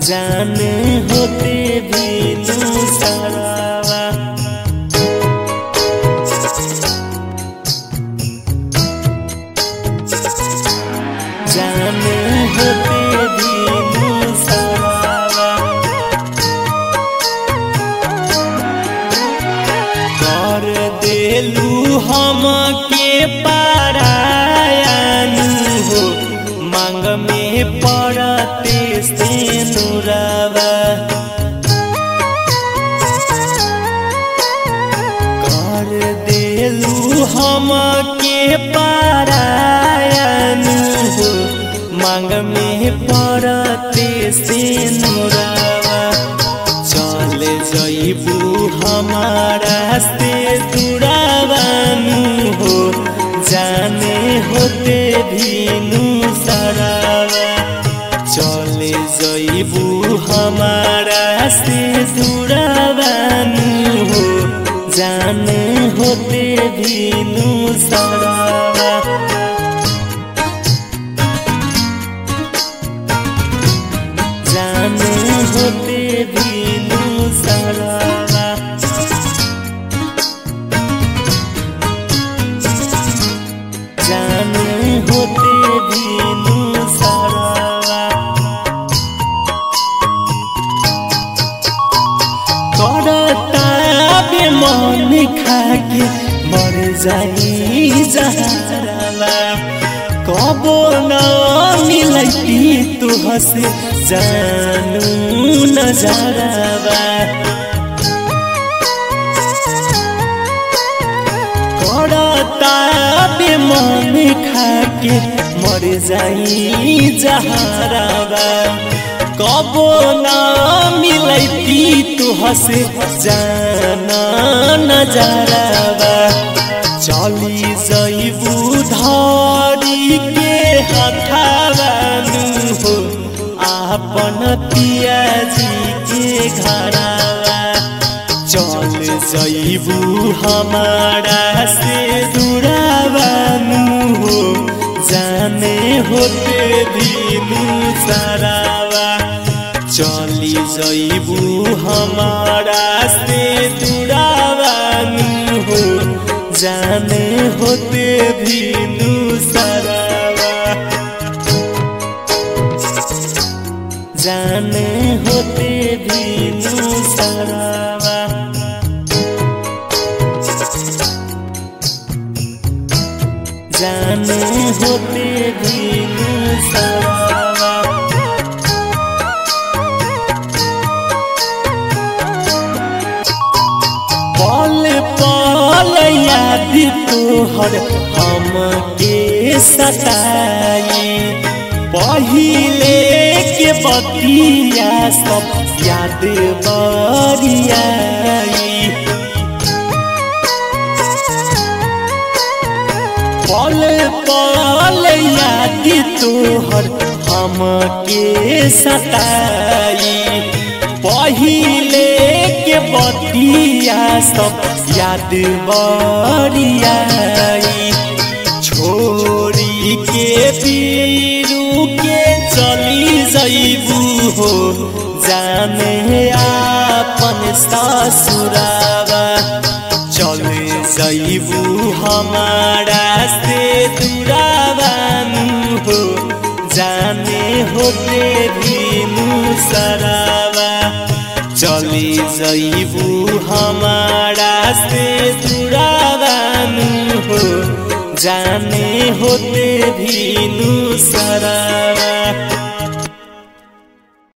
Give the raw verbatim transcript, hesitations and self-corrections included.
जाने होते भी दूसरावा जाने होते भी दूसरावा कर देलू हम के पारायनु हो मांग में पड़ते से नुरावा कर देलू हम के पारायनु हो मांग में पड़ते से नुरावा चल जइबू हमारा से दुरावानु हो जाने होते भी दूसरावा चले जइबू हमारा से दुरावानु हो जाने होते भी दूसरावा जाने होते भी दूसरावा जाने होते भी दूसरावा करता बेमन खाके मर जाई जहरावा कबो न मिलती तुहसे जानू नजरावा करता बेमन खाके मर जाई जहरावा कबो न मिलती तुहसे जाना नजरावा चली जइबू धारी के हथावानु हो आपन पियाजी के घरावा चल जइबू हमारा से दुरावानु हो जाने होते भी दूसरावा चली जइबू हमारा से दुरावानु हो जाने होते भी दूसरावा जाने होते भी दूसरावा जाने होते भी दूसरावा पल पल याद तोहर हमके सताई पहिले के बतिया सब याद बरियाई पल पल याद तोहर हमके सताई पहिले के बतिया सब याद बरियाई छोड़ी के पीरू के चली जइबू हो जाने आपन ससुरावा चले जइबू हमारा से दुरावानु हो जाने होते भी दूसरावा चली जइबू हमारा से दुरावानु हो जाने होते भी दूसरावा।